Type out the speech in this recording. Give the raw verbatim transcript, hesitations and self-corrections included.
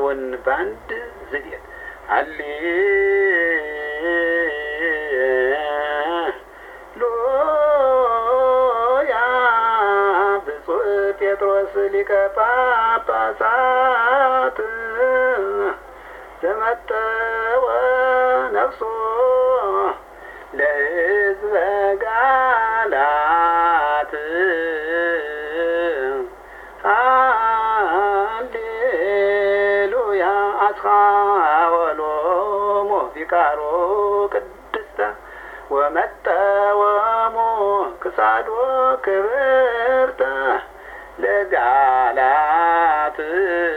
ዜማውን ባንድ ዝቤት አሌ ሎያ ብፁዕ ጴጥሮስ ሊቀ ጳጳሳት ዘመጠወ ነፍሶ ለሕዝበ ጋላት ሃሌሉያ አስኻወሎሙ ቪካሮ ቅድስተ ወመጠወሙ ክሳዶ ክብርተ ለጋላት